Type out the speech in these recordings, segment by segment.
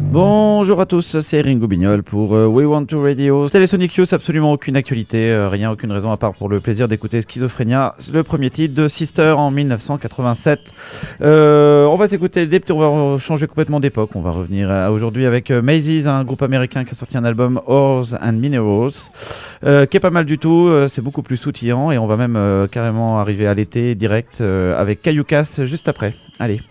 Bonjour à tous, c'est Ringo Bignol pour We Want to Radio. Télésonic Youth, absolument aucune actualité, rien, aucune raison à part pour le plaisir d'écouter Schizophrénia, le premier titre de Sister en 1987. On va s'écouter on va changer complètement d'époque, on va revenir à aujourd'hui avec Macy's, un groupe américain qui a sorti un album Ores and Minerals, qui est pas mal du tout, c'est beaucoup plus soutillant et on va même carrément arriver à l'été direct avec Cayucas juste après. Allez.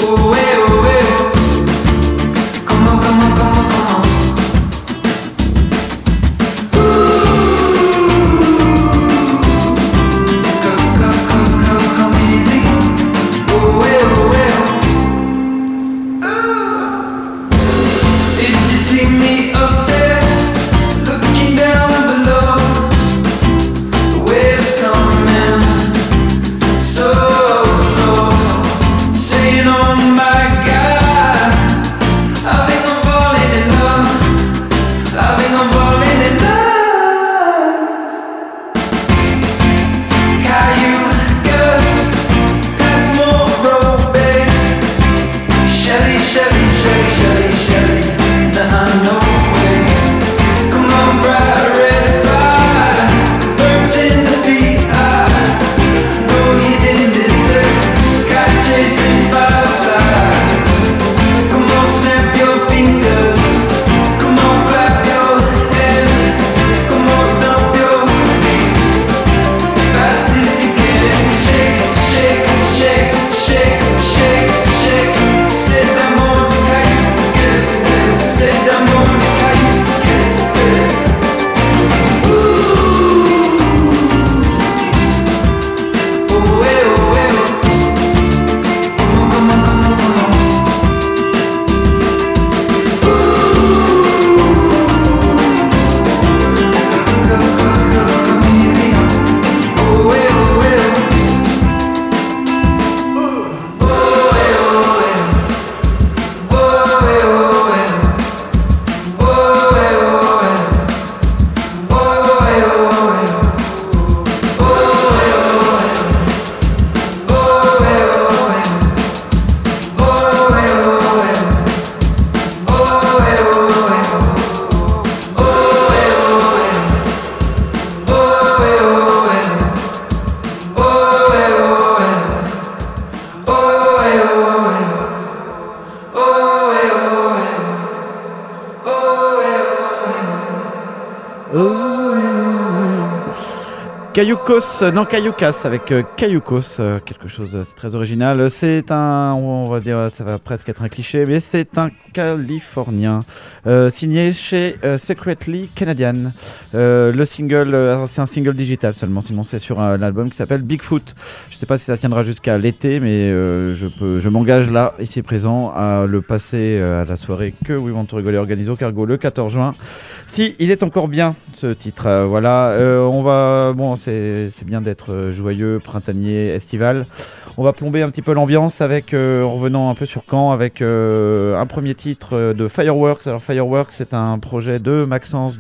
Cayucas avec Cayucos, quelque chose c'est très original. C'est on va dire, ça va presque être un cliché, mais c'est un Californien signé chez Secretly Canadian. Le single, c'est un single digital seulement, sinon c'est sur un album qui s'appelle Bigfoot. Je sais pas si ça tiendra jusqu'à l'été, mais je m'engage là, ici présent, à le passer à la soirée que We Want to Rigoler organise au Cargo le 14 juin. Si il est encore bien ce titre, voilà. On va, bon, c'est bien d'être joyeux, printanier, estival. On va plomber un petit peu l'ambiance avec, en revenant un peu sur Caen, avec un premier titre de Fireworks. Alors Fireworks, c'est un projet de Maxence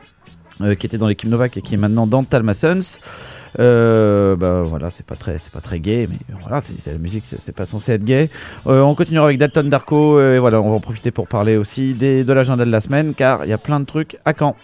qui était dans l'équipe Novak et qui est maintenant dans Talma Sons. Voilà, c'est pas très gay, mais voilà, c'est la musique, c'est pas censé être gay. On continuera avec Dalton Darko et voilà, on va en profiter pour parler aussi de l'agenda de la semaine, car il y a plein de trucs à Caen.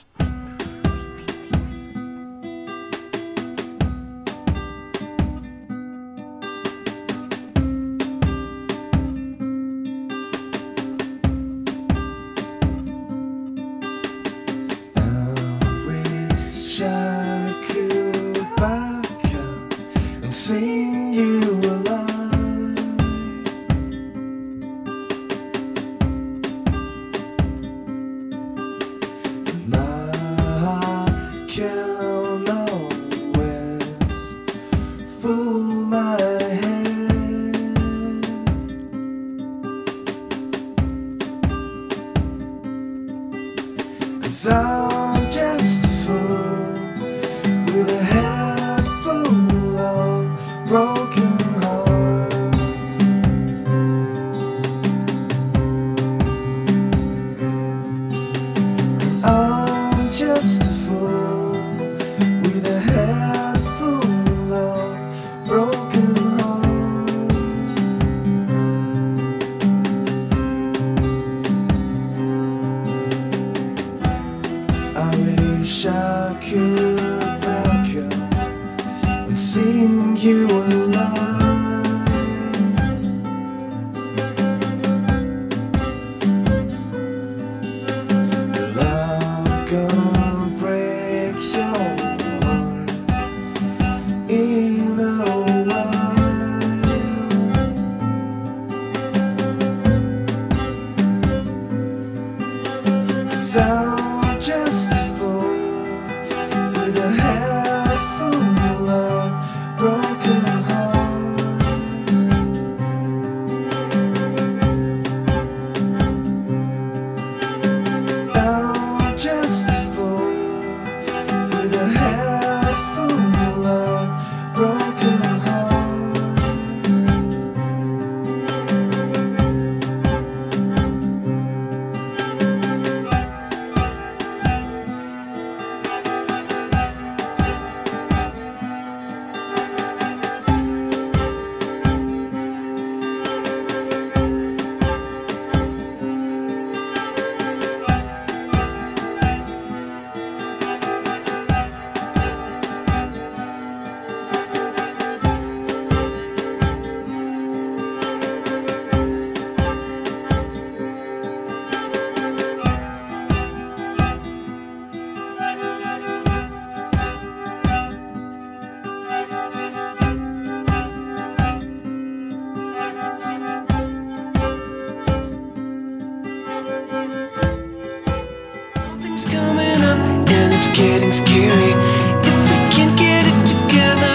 Getting scary if we can't get it together.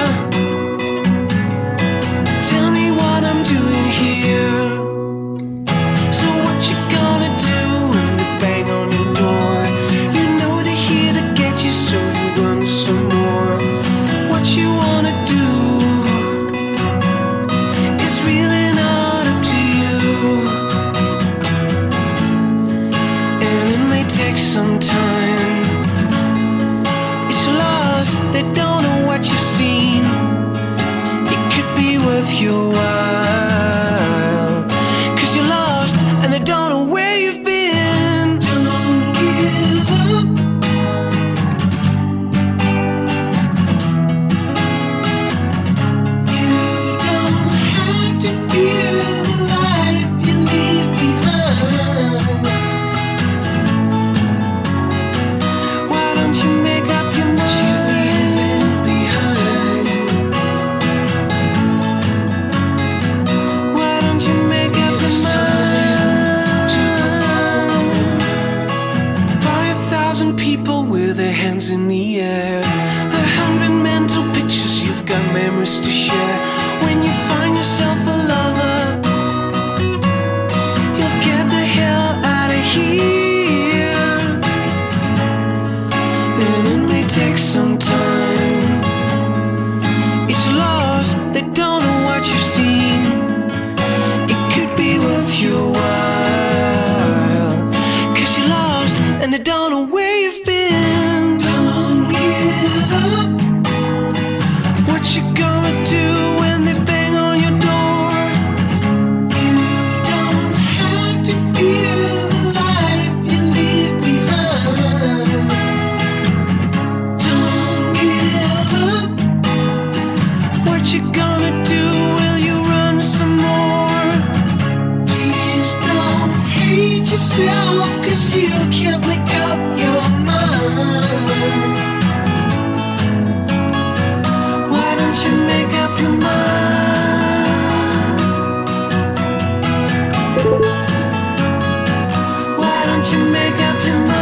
Tell me what I'm doing here. So what you gonna do when they bang on your door? You know they're here to get you, so you run some more. What you wanna do is really not up to you, and it may take some time. They don't know what you've seen. It could be worth your while, 'cause you're lost and they don't know where you've been. Don't give up. You don't have to fear the life you leave behind. Why don't you make up your mind? In the air, 100 mental pictures, you've got memories to share. When you find yourself a lover, you'll get the hell out of here, and it may take some time. It's lost, they don't know what you've seen. It could be worth your while, 'cause you're lost and they don't know where you've been. What you gonna do when they bang on your door? You don't have to fear the life you leave behind. Don't give up. What you gonna do? Will you run some more? Please don't hate yourself, 'cause you can't make up your mind. You make up your mind. Why don't you make up your mind?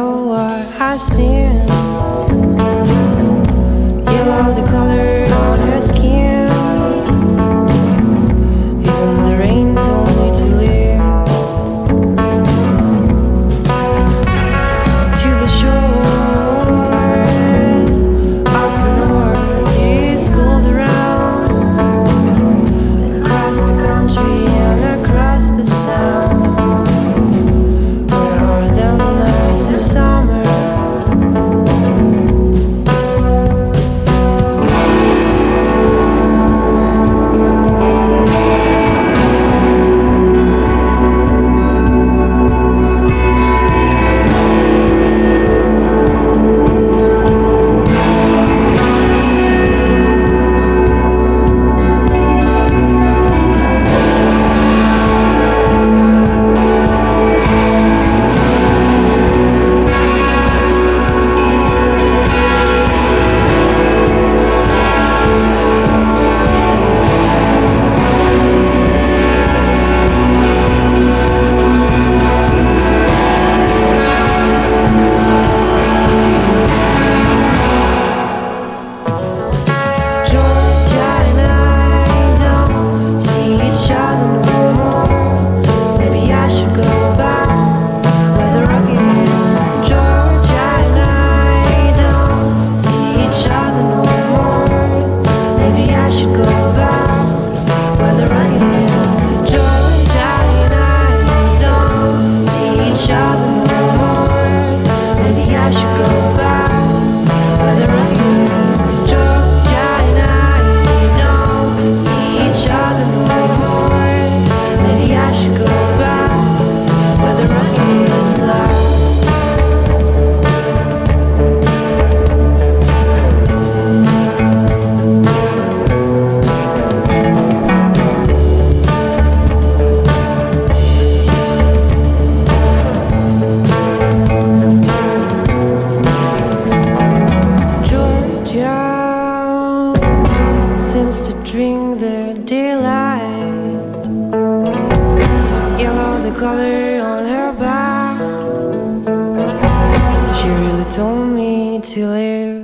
I've seen yellow, the color on her to live.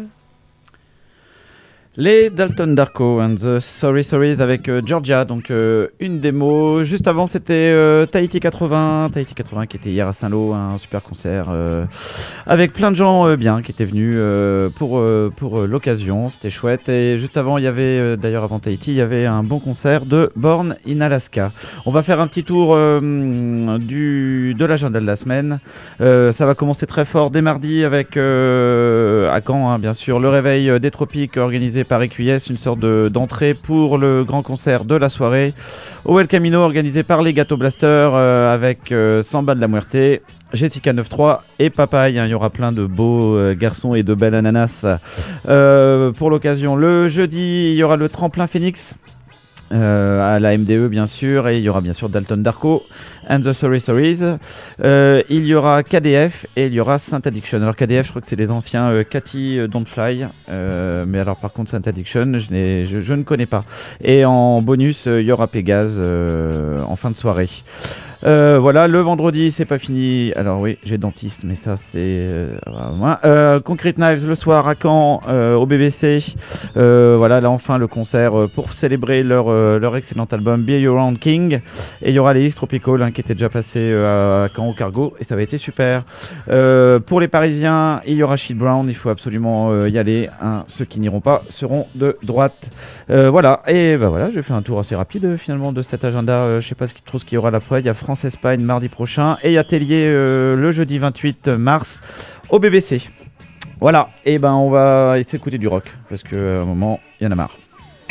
Les Dalton Darko and the Sorry Sorries avec Georgia, donc une démo. Juste avant, c'était Tahiti 80 qui était hier à Saint-Lô, un super concert avec plein de gens bien qui étaient venus pour l'occasion, c'était chouette. Et juste avant, il y avait d'ailleurs avant Tahiti, il y avait un bon concert de Born in Alaska. On va faire un petit tour de l'agenda de la semaine. Ça va commencer très fort dès mardi avec à Caen, hein, bien sûr, le réveil des tropiques organisé par EQS, une sorte d'entrée pour le grand concert de la soirée. Au El Camino, organisé par les Gâteaux Blasters avec Samba de la Muerte, Jessica 9-3 et Papaye. Il y aura plein de beaux garçons et de belles ananas pour l'occasion. Le jeudi, il y aura le tremplin Phoenix. À la MDE bien sûr, et il y aura bien sûr Dalton Darko and the Sorry Sorries. Il y aura KDF et il y aura Saint Addiction. Alors KDF, je crois que c'est les anciens Cathy Don't Fly, mais alors par contre Saint Addiction je ne connais pas. Et en bonus il y aura Pégase en fin de soirée. Voilà, le vendredi c'est pas fini. Alors oui, j'ai dentiste, mais ça c'est moins. Concrete Knives le soir à Caen au BBC. Voilà, là enfin le concert pour célébrer leur excellent album Be Your Own King. Et il y aura les X Tropical qui étaient déjà passés à Caen au Cargo et ça va être super. Pour les Parisiens, il y aura Shit Brown. Il faut absolument y aller. Hein. Ceux qui n'iront pas seront de droite. Voilà, et ben voilà, j'ai fait un tour assez rapide finalement de cet agenda. Je sais pas trop ce qu'il y aura l'après. Il y a France-Espagne mardi prochain et Atelier le jeudi 28 mars au BBC. Voilà, et ben on va essayer d'écouter du rock parce qu'à un moment il y en a marre.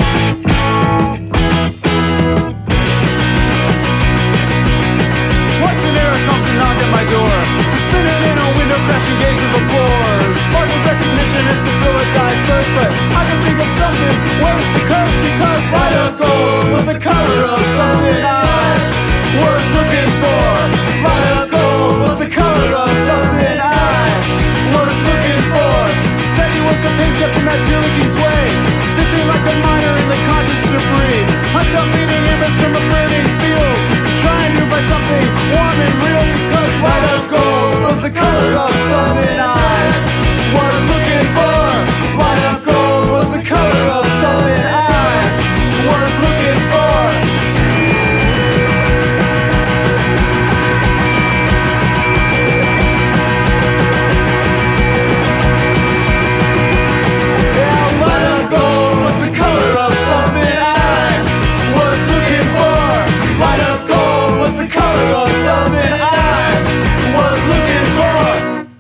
Twice an era comes and knock at my door, suspended in a window crashing gaze of the floor. Sparkle recognition is to thrill or dies first, but I can think of something worse the curse, because light of gold was the color of something I was looking for. Light of gold was the color of something I was looking for. Steady was the pace kept in that tear-leaking sway, sifting like a miner in the conscious debris. I felt leaning embers from a burning field, trying to buy something warm and real, because light of gold was the color of something I was looking for. Light of gold was the color of something I was looking for. Color of something I was looking for.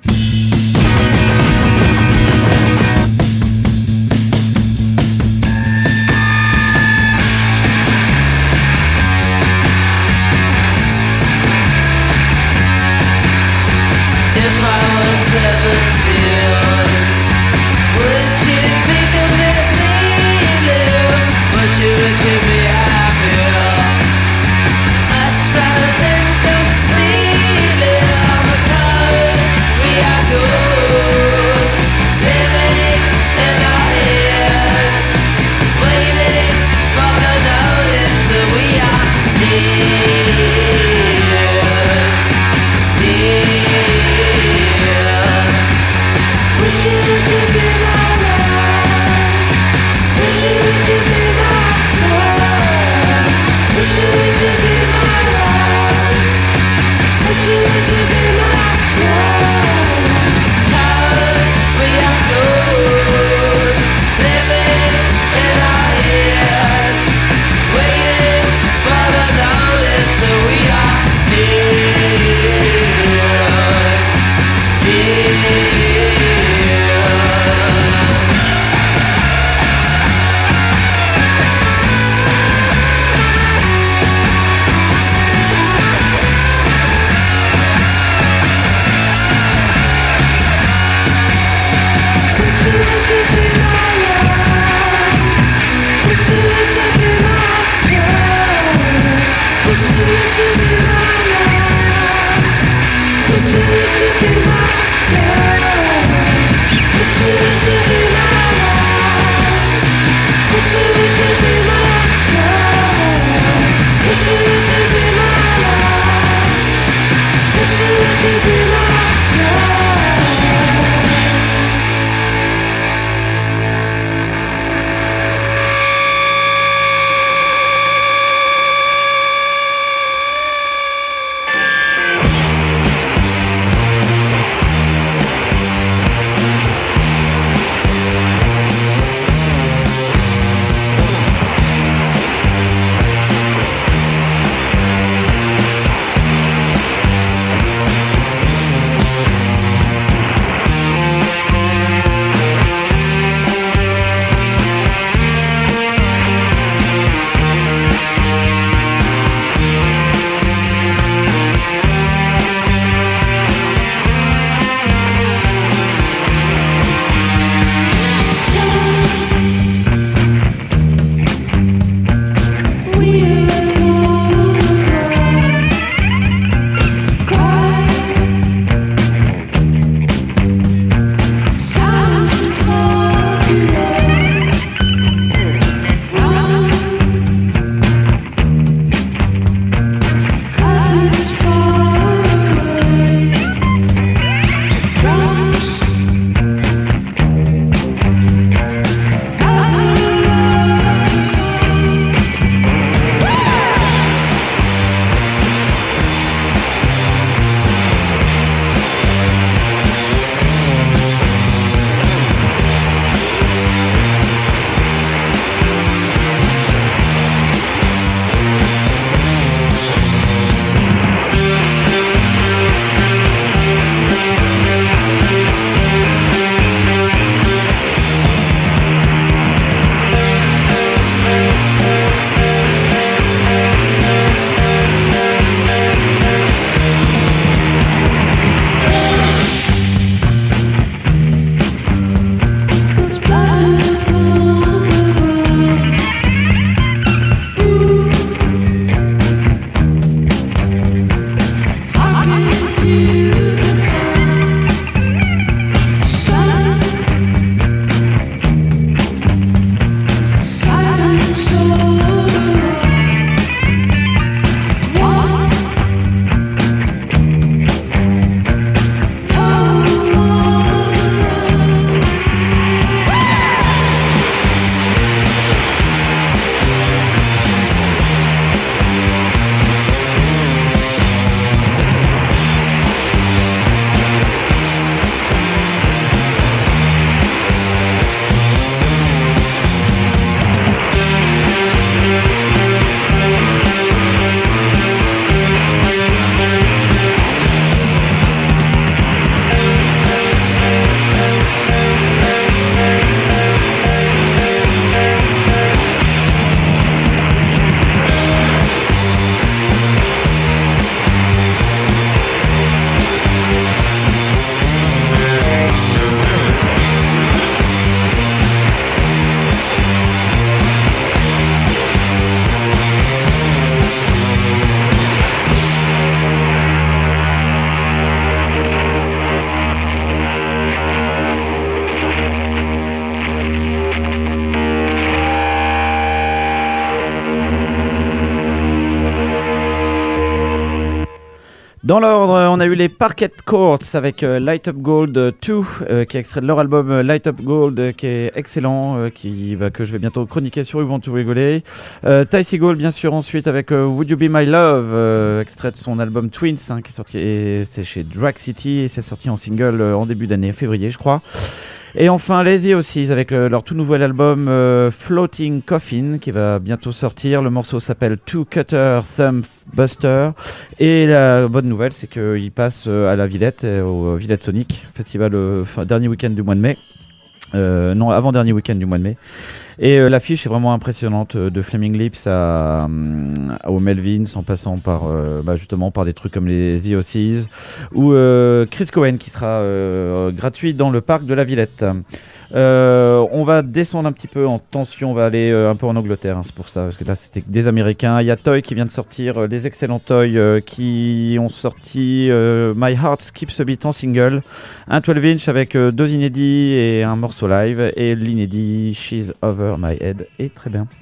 Dans l'ordre, on a eu les Parquet Courts avec Light Up Gold 2, qui est extrait de leur album Light Up Gold, qui est excellent, que je vais bientôt chroniquer sur We Want to Rigoler. Ty Segall, bien sûr, ensuite avec Would You Be My Love, extrait de son album Twins, qui est sorti, et c'est chez Drag City, et c'est sorti en single en début d'année, février, je crois. Et enfin Lazy Ossies avec leur tout nouvel album Floating Coffin qui va bientôt sortir. Le morceau s'appelle Two Cutter Thumb Buster. Et la bonne nouvelle, c'est qu'il passe à la Villette, au Villette Sonic Festival, dernier week-end du mois de mai. Non, avant-dernier week-end du mois de mai. Et l'affiche est vraiment impressionnante, de Flaming Lips au Melvins, en passant par justement par des trucs comme les The Ossies ou Chris Cohen qui sera gratuit dans le parc de la Villette. On va descendre un petit peu en tension, on va aller un peu en Angleterre, c'est pour ça, parce que là c'était des Américains. Il y a Toy qui vient de sortir, les excellents Toy qui ont sorti My Heart Skips a Beat en single, un 12-inch avec 2 inédits et un morceau live, et l'inédit She's Over My Head est très bien.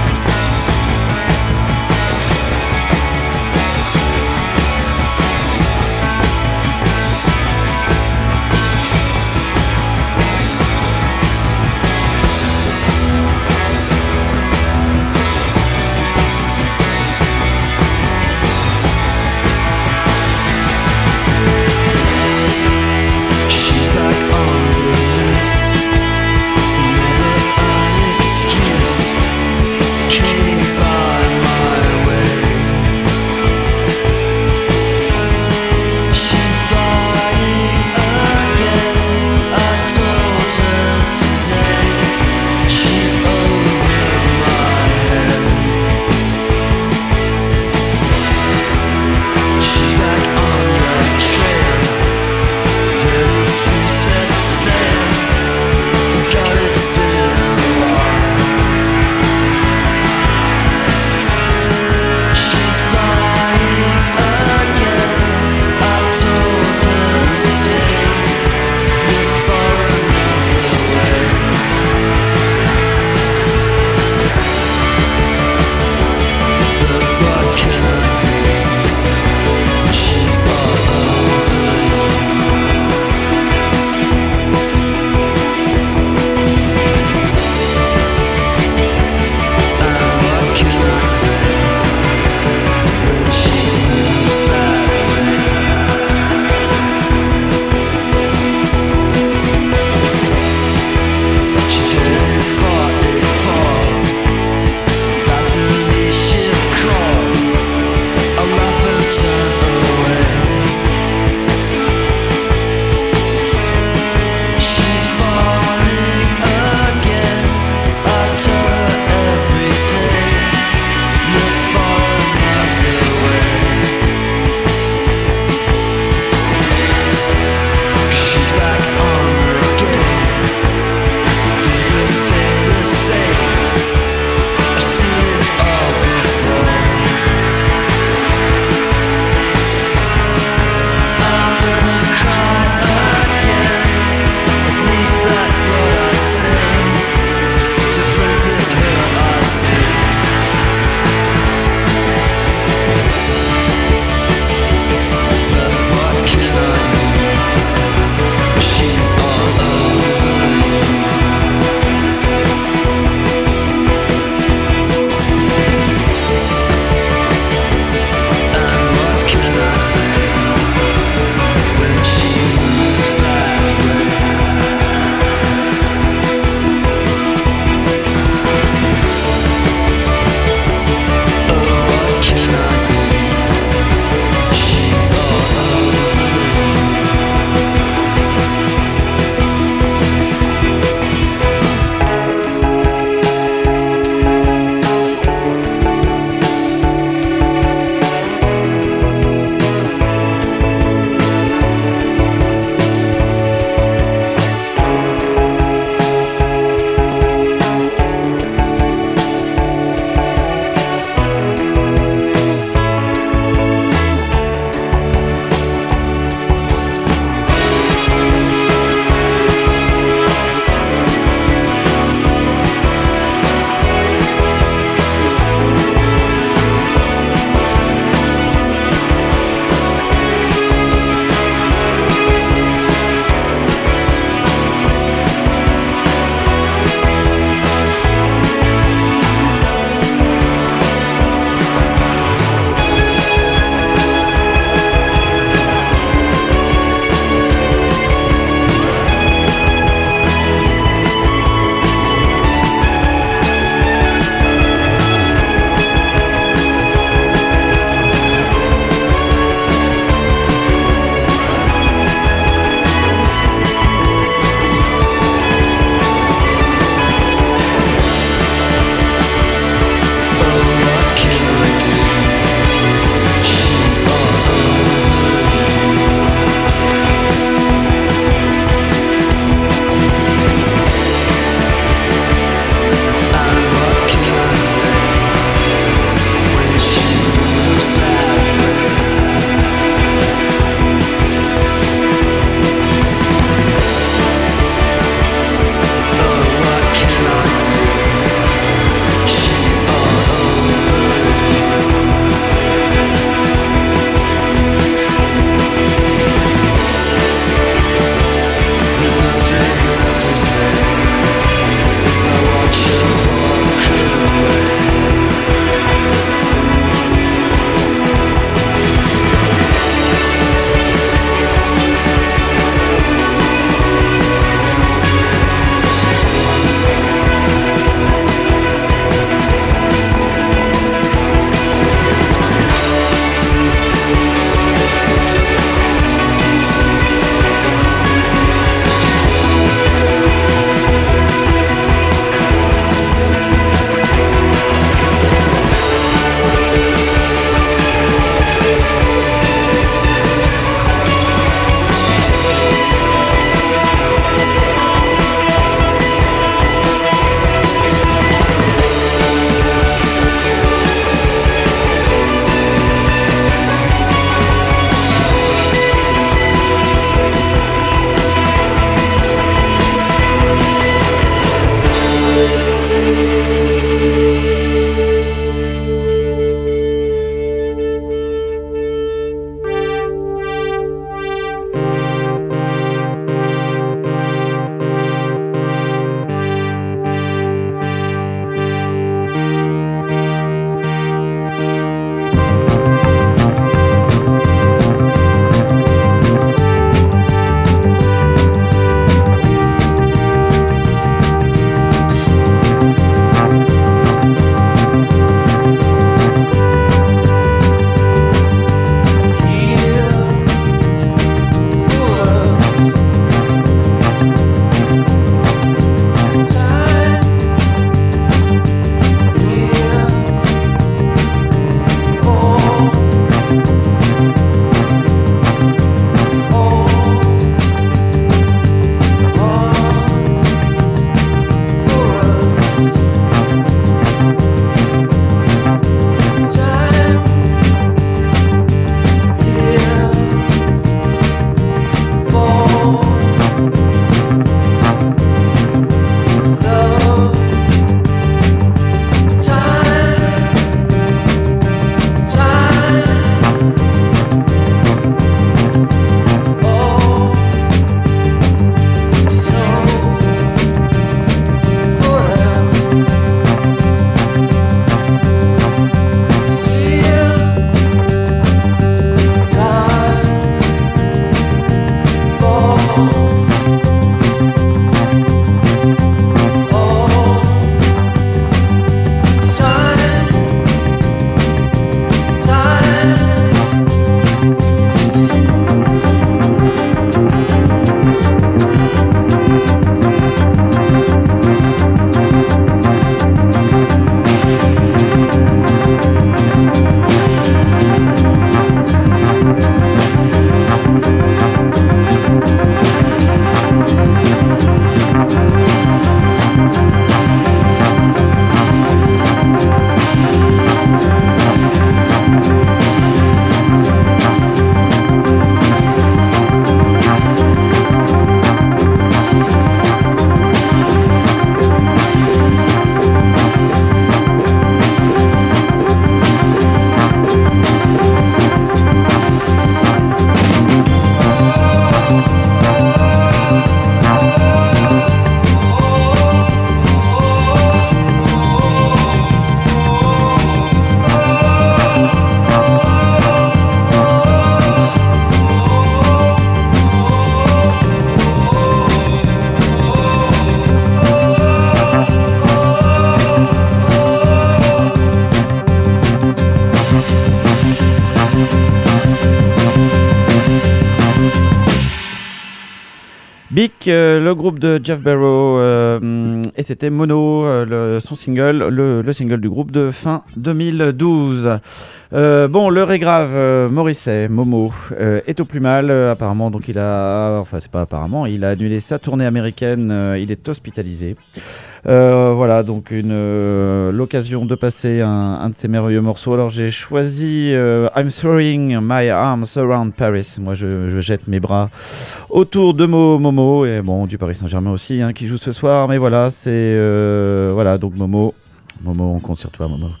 Bic, le groupe de Jeff Barrow, et c'était Mono, son single, le single du groupe de fin 2012. Bon, l'heure est grave. Morrissey, Momo, est au plus mal apparemment. Donc il a annulé sa tournée américaine. Il est hospitalisé. Voilà, donc l'occasion de passer un de ses merveilleux morceaux. Alors j'ai choisi I'm Throwing My Arms Around Paris. Moi je jette mes bras autour de Momo, et bon, du Paris Saint-Germain aussi, hein, qui joue ce soir. Mais voilà, c'est voilà, donc Momo, on compte sur toi, Momo.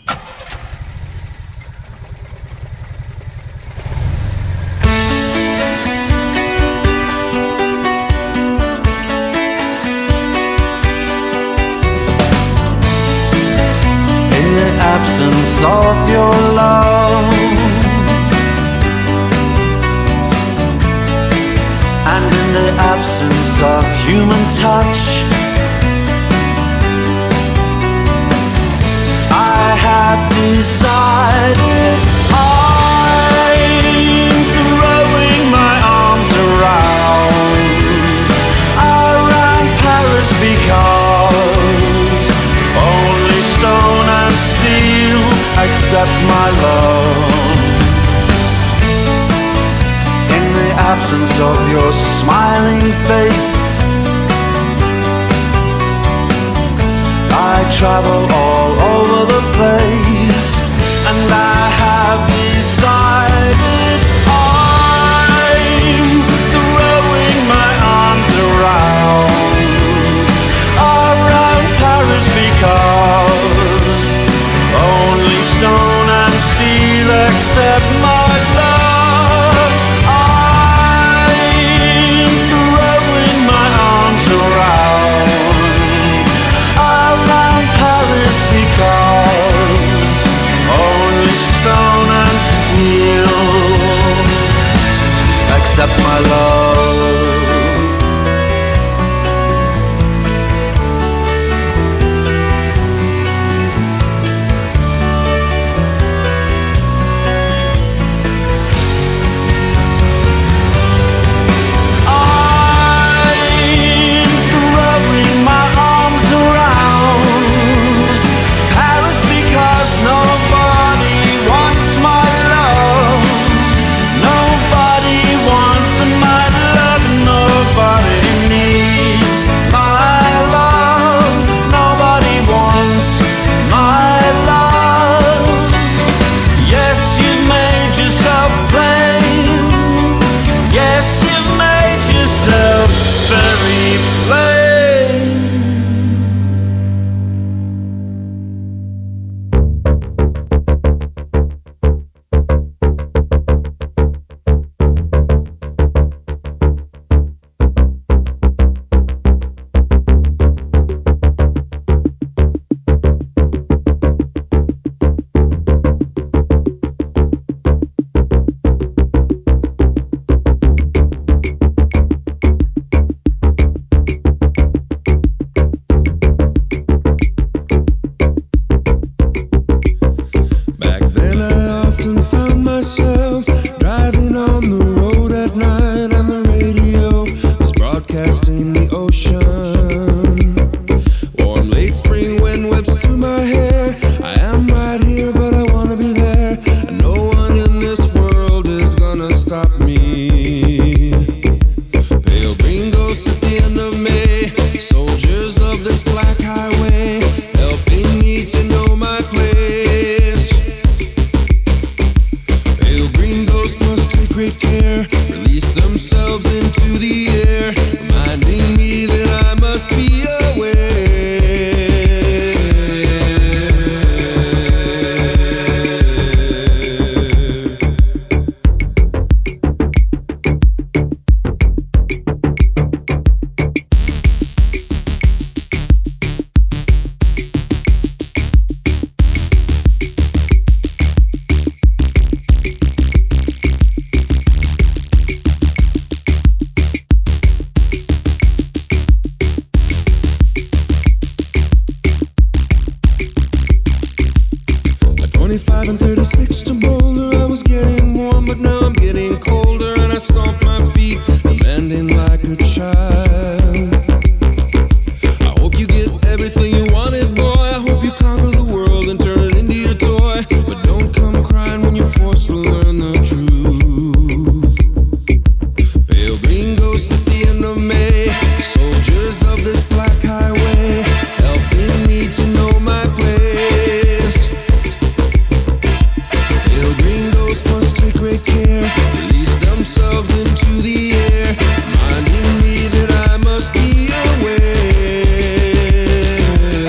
Absence of your love, and in the absence of human touch, I have decided I'm throwing my arms around Paris, because only stone and steel accept my love. In the absence of your smiling face, I travel all over the place, and I have decided I'm throwing my arms around Paris, because only stone and steel accept my love. I'm throwing my arms around Paris, 35 and 36 to Boulder. I was getting warm, but now I'm getting colder, and I stomp my feet, landing like a child. I hope you get everything you wanted, boy. I hope you conquer the world and turn it into your toy. But don't come crying when you're forced to learn the truth. Pale green ghosts at the end of May, soldiers of this black highway, helping me to know my place. Pale green ghosts must take great care, release themselves into the air, reminding me that I must be aware.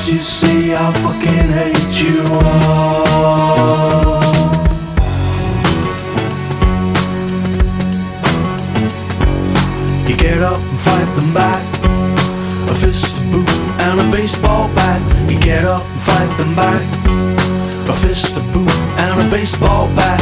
Cause you see I fucking hate you all. You get up and fight them back, a fist, a boot and a baseball bat. You get up and fight them back, a fist, a boot and a baseball bat.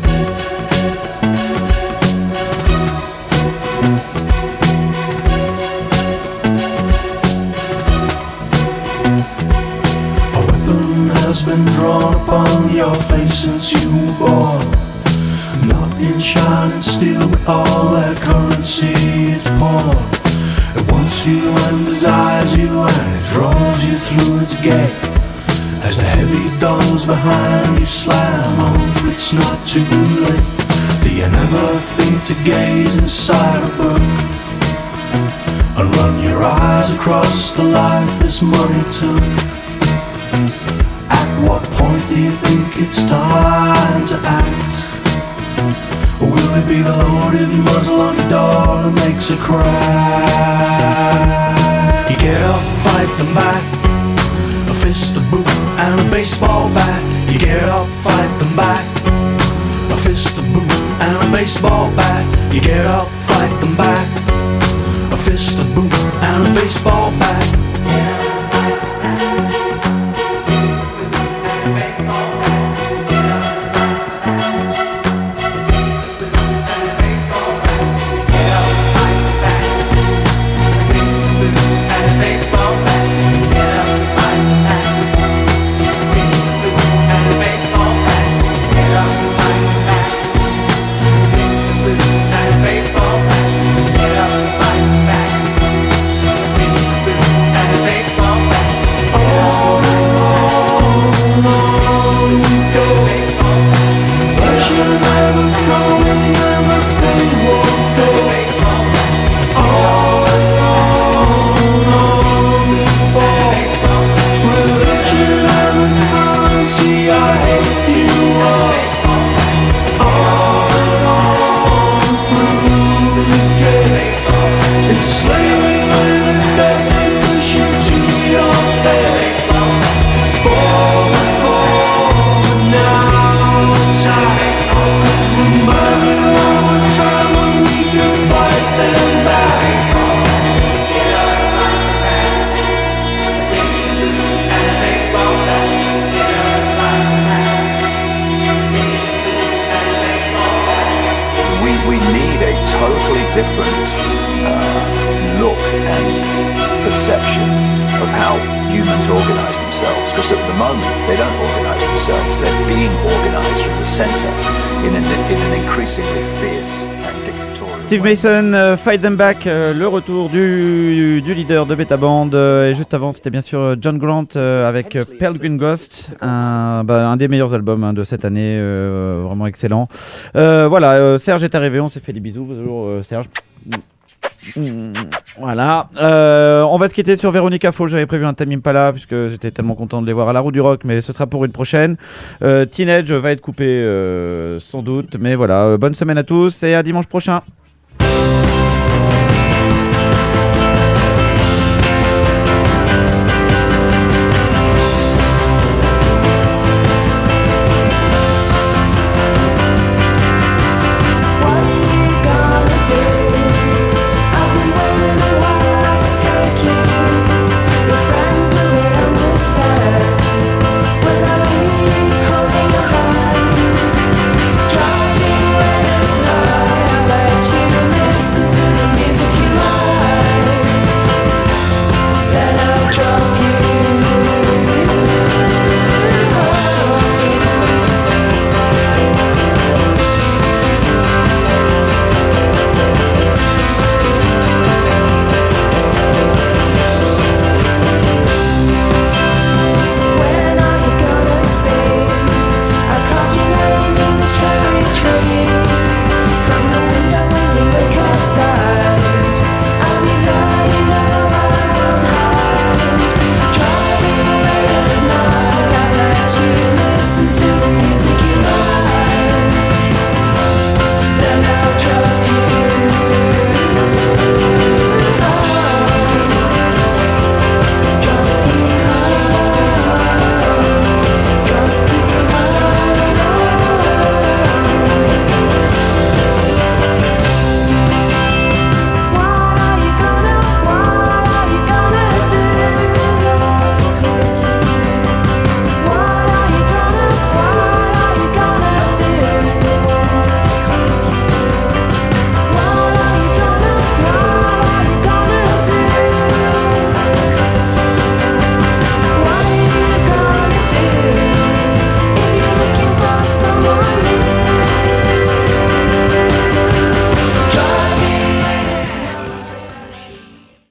Has been drawn upon your face since you were born. Not in shining steel, but all that currency it's porn. It wants you and desires you, and it draws you through its gate. As the heavy doors behind you slam, oh, it's not too late. Do you never think to gaze inside a book and run your eyes across the life this money took? What point do you think it's time to act? Or will it be the loaded muzzle on your door that makes a crack? You get up, fight them back, a fist, a boot and a baseball bat. You get up, fight them back, a fist, a boot and a baseball bat. You get up, fight them back, a fist, a boot and a baseball bat. Different look and perception of how humans organise themselves, because at the moment they don't organise themselves, they're being organised from the centre in an increasingly fierce and dictatorial Steve Mason, Fight Them Back, le retour du leader de Beta Band, et juste avant c'était bien sûr John Grant avec Pearl Green Ghost, un des meilleurs albums de cette année, vraiment excellent. Voilà, Serge est arrivé, on s'est fait des bisous. Bonjour Serge. Voilà, on va se quitter sur Veronica Fall. J'avais prévu un Tame Impala puisque j'étais tellement content de les voir à la Roue du Rock, mais ce sera pour une prochaine. Teenage va être coupé sans doute, mais voilà, bonne semaine à tous et à dimanche prochain.